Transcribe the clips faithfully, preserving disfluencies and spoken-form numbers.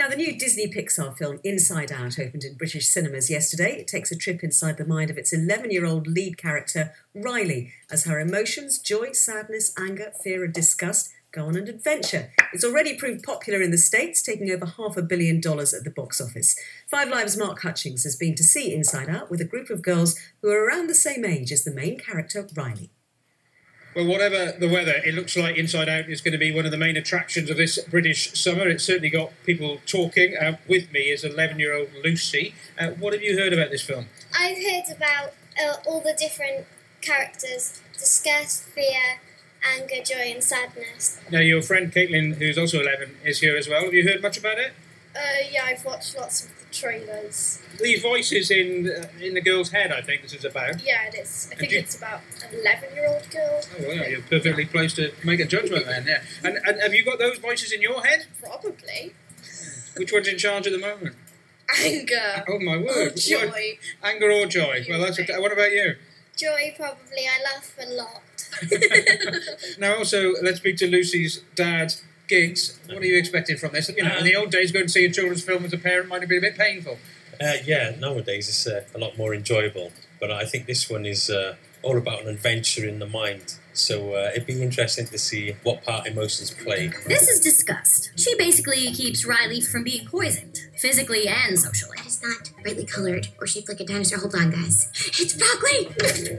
Now, the new Disney Pixar film Inside Out opened in British cinemas yesterday. It takes a trip inside the mind of its eleven-year-old lead character, Riley, as her emotions, joy, sadness, anger, fear and disgust go on an adventure. It's already proved popular in the States, taking over half a billion dollars at the box office. Five Live's Mark Hutchings has been to see Inside Out with a group of girls who are around the same age as the main character, Riley. Well, whatever the weather, it looks like Inside Out is going to be one of the main attractions of this British summer. It's certainly got people talking. Uh, with me is eleven-year-old Lucy. Uh, what have you heard about this film? I've heard about uh, all the different characters: disgust, fear, anger, joy and sadness. Now, your friend Caitlin, who's also eleven, is here as well. Have you heard much about it? Uh, yeah, I've watched lots of the trailers. These voices in uh, in the girl's head, I think this is about. Yeah, it is. I think you... it's about an eleven-year-old girl. Oh, well, you're perfectly placed to make a judgment then, yeah. And, and have you got those voices in your head? Probably. Which one's in charge at the moment? Anger. Oh, my word. Or joy. What? Anger or joy? Well, that's a, what about you? Joy, probably. I laugh a lot. Now, also, let's speak to Lucy's dad, Giggs. What are you expecting from this? You know, Uh, in the old days, going to see a children's film as a parent might have been a bit painful. Uh, yeah, nowadays it's uh, a lot more enjoyable. But I think this one is uh, all about an adventure in the mind. So uh, it'd be interesting to see what part emotions play. This is disgust. She basically keeps Riley from being poisoned, physically and socially. It's not brightly colored or shaped like a dinosaur. Hold on, guys. It's broccoli!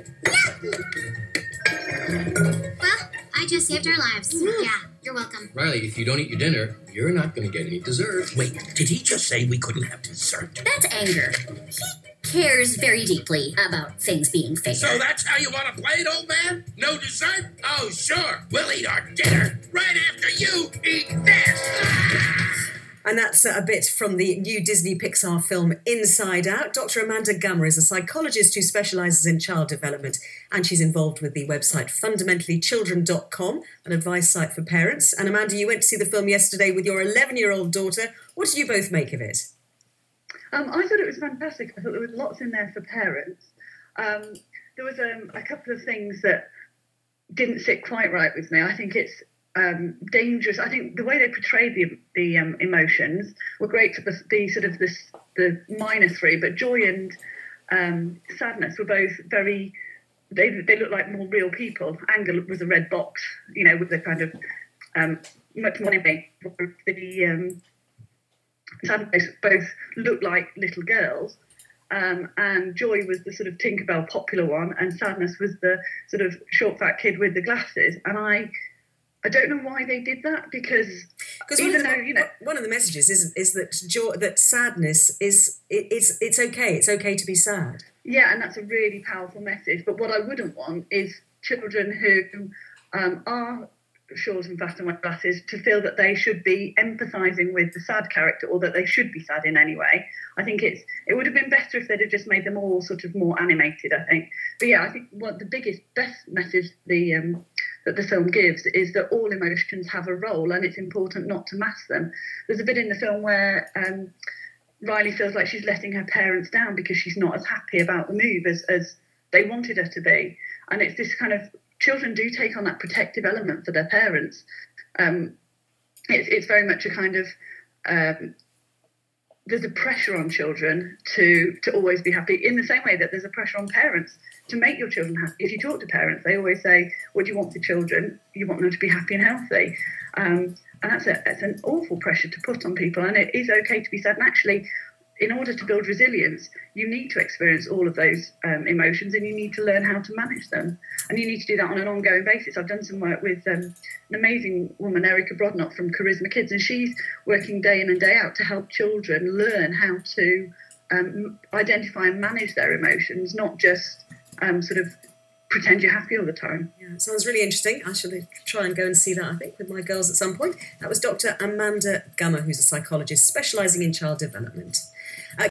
Well, I just saved our lives. Yeah, you're welcome. Riley, if you don't eat your dinner, you're not going to get any dessert. Wait, did he just say we couldn't have dessert? That's anger. He cares very deeply about things being fair. So that's how you want to play it, old man? No dessert? Oh, sure. We'll eat our dinner right after you eat this. And that's a bit from the new Disney Pixar film Inside Out. Doctor Amanda Gummer is a psychologist who specialises in child development, and she's involved with the website fundamentally children dot com, an advice site for parents. And Amanda, you went to see the film yesterday with your eleven-year-old daughter. What did you both make of it? Um, I thought it was fantastic. I thought there was lots in there for parents. Um, there was um, a couple of things that didn't sit quite right with me. I think it's um, dangerous. I think the way they portrayed the the um, emotions were great for the, the sort of the, the minor three, but joy and um, sadness were both very. They they look like more real people. Anger was a red box, you know, with the kind of um, much more anyway. The um, sadness both looked like little girls, um, and joy was the sort of Tinkerbell popular one, and sadness was the sort of short fat kid with the glasses. And I, I don't know why they did that, because even though you know one of the messages is is that joy, that sadness is it, it's it's okay. It's okay to be sad. Yeah, and that's a really powerful message. But what I wouldn't want is children who um, are short and fat and wear glasses to feel that they should be empathising with the sad character, or that they should be sad in any way. I think it's it would have been better if they'd have just made them all sort of more animated, I think. But yeah, I think what the biggest, best message the um, that the film gives is that all emotions have a role, and it's important not to mask them. There's a bit in the film where um, Riley feels like she's letting her parents down because she's not as happy about the move as, as they wanted her to be. And it's this kind of, children do take on that protective element for their parents. Um, it's, it's very much a kind of, um, there's a pressure on children to, to always be happy, in the same way that there's a pressure on parents to make your children happy. If you talk to parents, they always say, what do you want for children? You want them to be happy and healthy. Um, and that's, a, that's an awful pressure to put on people. And it is okay to be sad. And actually, in order to build resilience, you need to experience all of those um, emotions, and you need to learn how to manage them. And you need to do that on an ongoing basis. I've done some work with um, an amazing woman, Erica Brodnott from Charisma Kids, and she's working day in and day out to help children learn how to um, identify and manage their emotions, not just um, sort of pretend you're happy all the time. Yeah, it sounds really interesting. I shall try and go and see that, I think, with my girls at some point. That was Doctor Amanda Gummer, who's a psychologist specialising in child development.